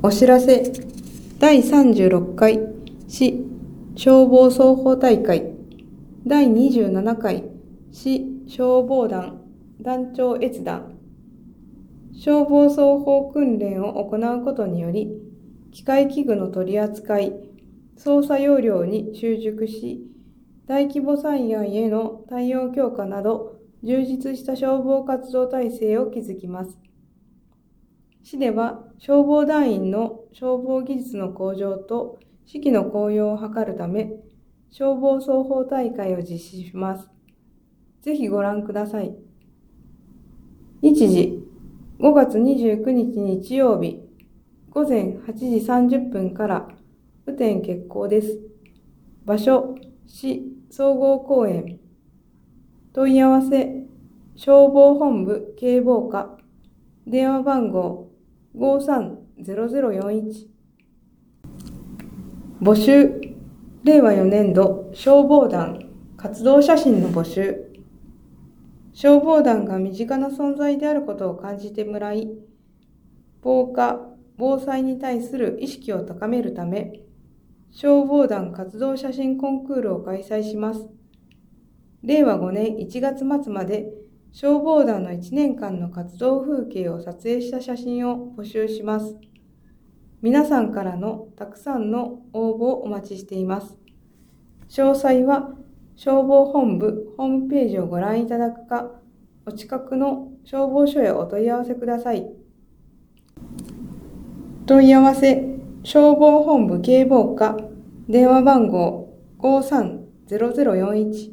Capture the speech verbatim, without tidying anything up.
お知らせだいさんじゅうろっかい市消防操法大会だいにじゅうななかい市消防団団長閲覧消防操法訓練を行うことにより機械器具の取り扱い操作要領に習熟し大規模災害への対応強化など充実した消防活動体制を築きます。市では消防団員の消防技術の向上と士気の高揚を図るため消防操法大会を実施します。ぜひご覧ください。日時ごがつにじゅうくにち日曜日ごぜんはちじさんじゅっぷんから雨天決行です。場所市総合公園。問い合わせ消防本部警防課電話番号ごさんゼロゼロよんいち。募集れいわよねんど消防団活動写真の募集。消防団が身近な存在であることを感じてもらい、防火・防災に対する意識を高めるため、消防団活動写真コンクールを開催します。れいわごねんいちがつ末まで消防団のいちねんかんの活動風景を撮影した写真を募集します。皆さんからのたくさんの応募をお待ちしています。詳細は消防本部ホームページをご覧いただくか、お近くの消防署へお問い合わせください。問い合わせ消防本部警防課電話番号ごさんゼロゼロよんいち。